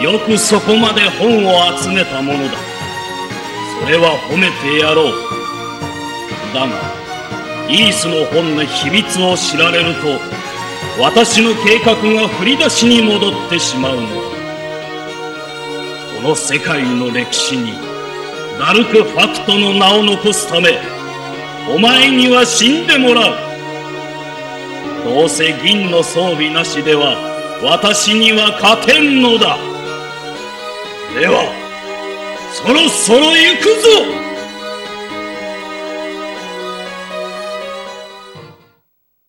よくそこまで本を集めたものだ。それは褒めてやろう。だがイースの本の秘密を知られると、私の計画が振り出しに戻ってしまうのだ。この世界の歴史にダルク・ファクトの名を残すため、お前には死んでもらう。どうせ銀の装備なしでは私には勝てんのだ。ではそろそろ行くぞ。